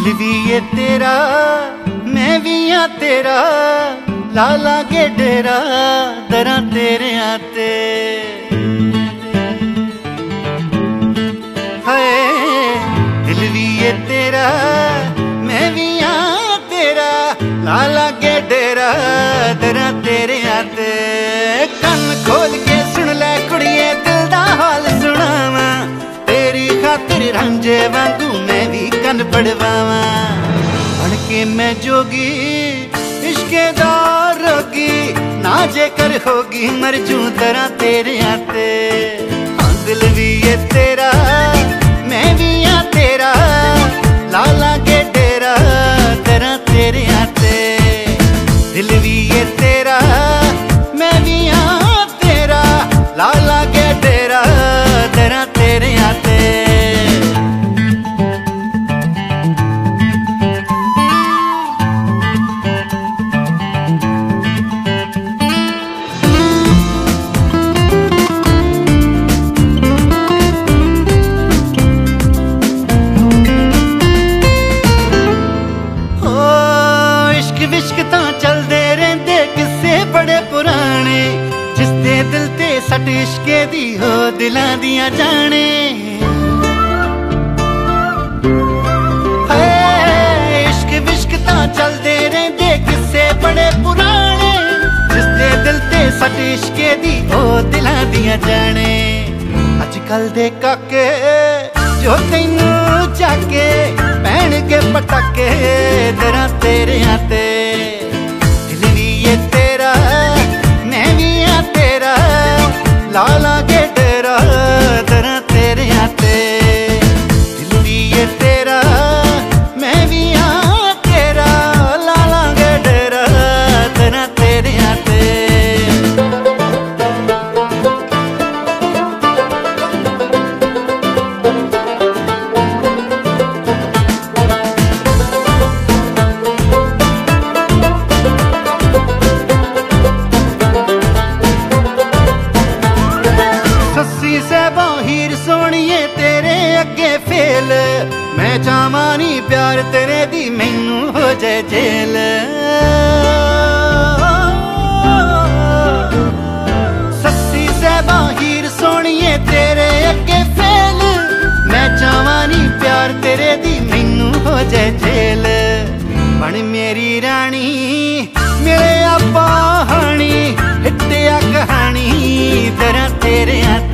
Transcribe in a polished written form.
दिल भी ये तेरा मैं भी हाँ तेरा, ला लागे डेरा दरा तेरे आते। हाय दिल भी ये तेरा मैं भी हाँ तेरा, ला लागे डेरा दरा तेरे आते। कन खोल के सुन ले कुड़िए दिल दा हाल सुनावा, तेरी खातिर रांझे वांगू मैं भी कन पड़वावा। बन के मैं जोगी इश्के दा रोगी, ना जेकर होगी मर जूं दरा तेरे आते। हाँ दिल भी ये तेरा मैं भी हाँ तेरा, ला लागे डेरा दरा तेरे आते। दिल भी ये तेरा मैं भी हाँ तेरा, ला लागे डेरा दरा तेरे आते। दिल ते सट इश्के दी हो दिलां दियां जाने। इश्क विश्क तां चलदे रहिंदे किस्से बड़े पुराने, जिसदे दिल ते सट इश्के दी हो दिलां दियां जाने। अजकल दे काके जो तैनू जाके पैणगे पटाके दरा तेरे आते। दिल भी ये तेरा मैं भी हाँ तेरा, ला लागे डेरा दरा तेरे आते। दिल भी ये तेरा मैं भी हाँ तेरा, ला लागे डेरा दरा तेरे आते। हीर सोनिए तेरे अगे फेल, मैं चाहवां नी प्यार तेरे दी मैनू हो जाए जेल। सस्सी सहबा हीर सोनिए तेरे अगे फेल, मैं चाहवां नी प्यार तेरे दी मैनू हो जाए जेल। बन मेरी रानी मिले आपा हानी, हिट्टिया कहानी दरा तेरे आते।